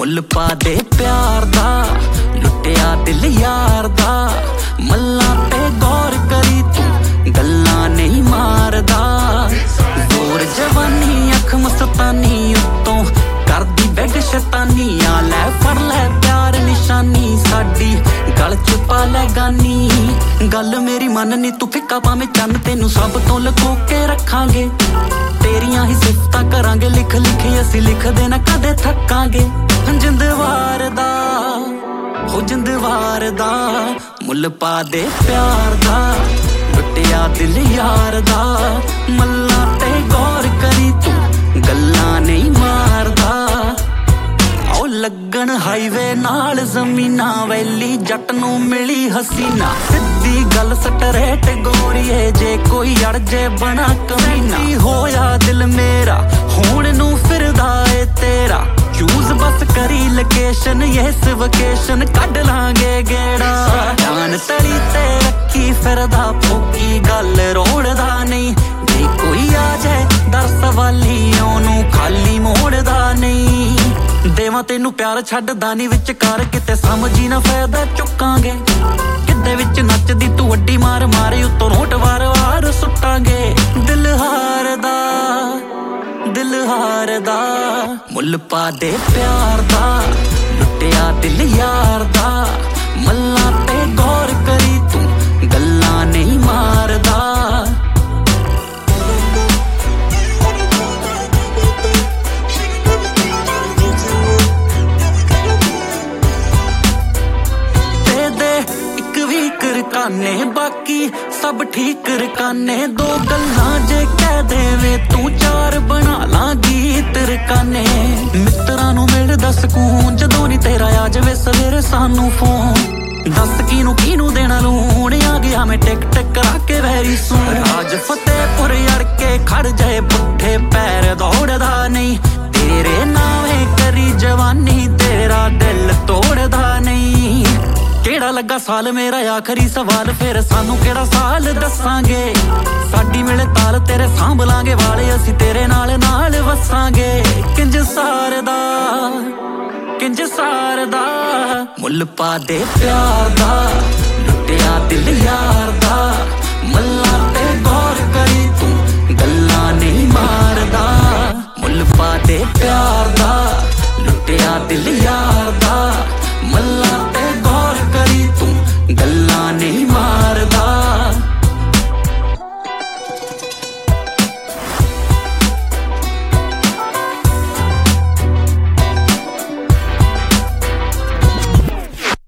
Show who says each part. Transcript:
Speaker 1: ਮੁੱਲ ਪਾ ਦੇ ਪਿਆਰ ਦਾ, ਲੁੱਟਿਆ ਦਿਲ ਯਾਰ ਦਾ। ਮੱਲਾਂ ਤੇ ਗੌਰ ਕਰੀ ਤੂੰ, ਗੱਲਾਂ ਨਹੀਂ ਮਾਰਦਾ। ਜ਼ੋਰ ਜਵਾਨੀ ਅੱਖ ਮਸਤਾਨੀ ਉੱਤੋਂ ਕਰਦੀ ਬੈਗ ਸ਼ੈਤਾਨੀਆਂ। ਲੈ ਫੜ ਲੈ ਪਿਆਰ ਨਿਸ਼ਾਨੀ ਸਾਡੀ, ਗਲ ਚ ਪਾ ਲੈ ਗਾਨੀ। ਗੱਲ ਮੇਰੀ ਮੰਨਨੀ ਤੂੰ ਫਿੱਕਾ ਭਾਵੇਂ ਚੰਨ, ਤੈਨੂੰ ਸਭ ਤੋਂ ਲੁਕੋ ਕੇ ਰੱਖਾਂਗੇ। ਤੇਰੀਆਂ ਹੀ ਸਿਫਤਾਂ ਕਰਾਂਗੇ, ਲਿਖ ਲਿਖੀ ਅਸੀਂ ਲਿਖਦੇ ਨਾ ਕਦੇ ਥੱਕਾਂਗੇ। ਜਿੰਦਵਾਰ ਦਾ ਹੋ ਜਿੰਦਵਾਰ ਦਾ, ਮੁੱਲ ਪਾ ਦੇ ਪਿਆਰ ਦਾ, ਲੁੱਟਿਆ ਦਿਲ ਯਾਰ ਦਾ। ਮੱਲਾਂ ਤੇ ਗੌਰ ਕਰੀ ਤੂੰ, ਗੱਲਾਂ ਨਹੀਂ ਮਾਰਦਾ। ਆਓ ਲੱਗਣ ਹਾਈਵੇ ਨਾਲ ਜ਼ਮੀਨਾਂ, ਵੈਲੀ ਜੱਟ ਨੂੰ ਮਿਲੀ ਹਸੀਨਾ। ਸਿੱਧੀ ਗੱਲ ਸਟਰੇਟ ਗੋਰੀਏ, ਜੇ ਕੋਈ ਅੜ ਜੇ ਬਣਾ ਕਮੀਨਾ। ਹੋਇਆ ਦਿਲ ਮੇਰਾ ਹੁਣ ਨੂੰ ਫਿਰਦਾ ਏ ਤੇਰਾ, ਚੂਜ਼ ਬਸ ਕਰੀ ਲੋਕੇਸ਼ਨ। ਯੈਸ ਵਕੇਸ਼ਨ ਕੱਢ ਲਾਂਗੇ ਗੇੜਾ। ਜਾਨ ਤਲੀ ਤੇ ਰੱਖੀ ਫਿਰਦਾ ਫੋਕੀ, ਗੱਲ ਰੋੜਦਾ ਨਹੀਂ। ਜੇ ਕੋਈ ਆ ਜਾਏ ਦਰ ਸਵਾਲੀ, ਉਹਨੂੰ ਖਾਲੀ ਮੋੜਦਾ ਨਹੀਂ। ਦੇਵਾਂ ਤੈਨੂੰ ਪਿਆਰ ਛੱਡਦਾ ਨੀ ਵਿਚਕਾਰ, ਕਿਤੇ ਸਮਝੀ ਨਾ ਫਾਇਦਾ ਚੁੱਕਾਂਗੇ। ਕਿੱਦੇ ਵਿੱਚ ਨੱਚਦੀ ਤੂੰ ਅੱਡੀ ਮਾਰ ਮਾਰੇ, ਉੱਤੋਂ ਨੋਟ ਵਾਰ ਵਾਰ ਸੁੱਟਾਂਗੇ। ਦਿਲ ਹਾਰਦਾ ਦਿਲ ਹਾਰਦਾ, ਮੁੱਲ ਪਾ ਦੇ ਪਿਆਰ ਦਾ, ਲੁੱਟਿਆ ਦਿਲ ਯਾਰ ਦਾ। ਮੱਲਾਂ ਤੇ ਗੌਰ ਕਰੀ ਤੂੰ, ਗੱਲਾਂ ਨਹੀਂ ਮਾਰਦਾ। ਰਕਾਨੇ ਬਾਕੀ ਸਭ ਠੀਕ ਰਕਾਨੇ, ਦੋ ਗੱਲਾਂ ਜੇ ਕਹਿ ਦੇਵੇ ਤੂੰ ਚਾਰ ਬਣਾ ਲਾਂ ਗੀਤ ਰਕਾਨੇ। ਮਿੱਤਰਾਂ ਨੂੰ ਮਿਲਦਾ ਸਕੂਨ ਜਦੋਂ ਨੀ ਤੇਰਾ ਆ ਜਾਵੇ ਸਵੇਰੇ ਸਾਨੂੰ ਫੋਨ। ਦੱਸ ਕਿਹਨੂੰ ਦੇਣਾ ਲੂਣ, ਆ ਗਿਆ ਮੈਂ ਟਿਕ ਟਿਕ ਕਰਾ ਕੇ ਵੈਰੀ ਸੂਨ। ਰਾਜ ਫਤਿਹਪੁਰ ਅੜ ਕੇ ਖੜ ਜਾਏ ਪੁੱਠੇ ਪੈਰ, ਦੌੜਦਾ ਨਹੀਂ ਤੇਰੇ ਨਾਵੇਂ ਕਰੀ ਜਵਾਨੀ, ਤੇਰਾ ਦਿਲ ਤੋੜਦਾ ਨਹੀਂ। ਕਿਹੜਾ ਲੱਗਾ ਸਾਲ ਮੇਰਾ ਆਖਰੀ ਸਵਾਲ, ਫਿਰ ਸਾਨੂੰ ਕਿਹੜਾ ਸਾਲ ਦੱਸਾਂਗੇ। ਸਾਡੀ ਮਿਲੇ ਤਾਲ ਤੇਰੇ ਸਾਂਭ ਲਾਂਗੇ ਵਾਲੇ, ਅਸੀਂ ਤੇਰੇ ਨਾਲ ਨਾਲ ਵਸਾਂਗੇ। ਕਿੰਜ ਸਾਰਦਾ ਕਿੰਜ ਸਾਰਦਾ, ਮੁੱਲ ਪਾ ਦੇ ਪਿਆਰ ਦਾ, ਲੁੱਟਿਆ ਦਿਲ ਯਾਰ